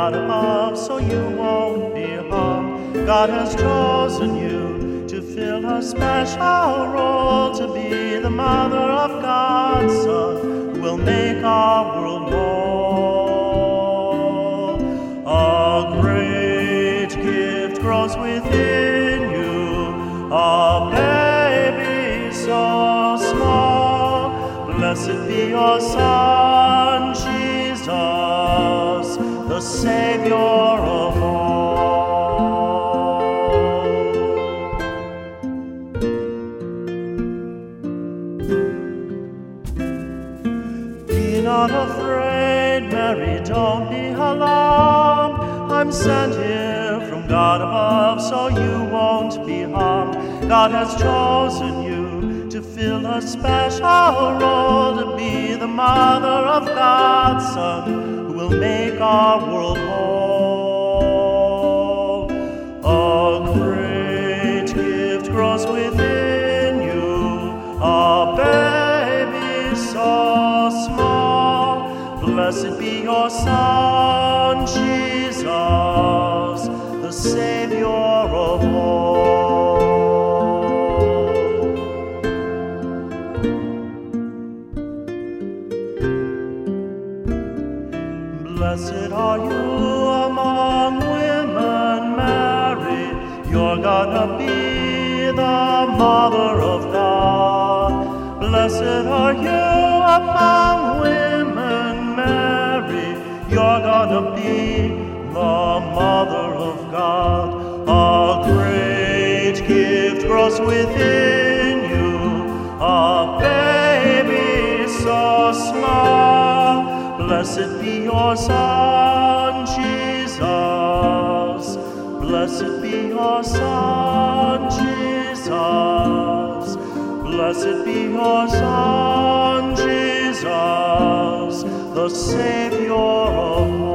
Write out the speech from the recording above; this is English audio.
God above, so you won't be harmed. God has chosen you to fill a special role, to be the mother of God's Son, who will make our world whole. A great gift grows within you, a baby so small. Blessed be your Son, Jesus, the Savior of all. Be not afraid, Mary, don't be alarmed. I'm sent here from God above, so you won't be harmed. God has chosen you to fill a special role, to be the mother of God's Son, who will make our world whole. A great gift grows within you, a baby so small. Blessed be your Son, Jesus, the Savior of all. Blessed are you among women, Mary. You're gonna be the mother of God. Blessed are you among women, Mary. You're gonna be the mother of God. A great gift grows within you, a baby so small. Blessed be your Son, Jesus. Blessed be your Son, Jesus. Blessed be your Son, Jesus, the Savior of all.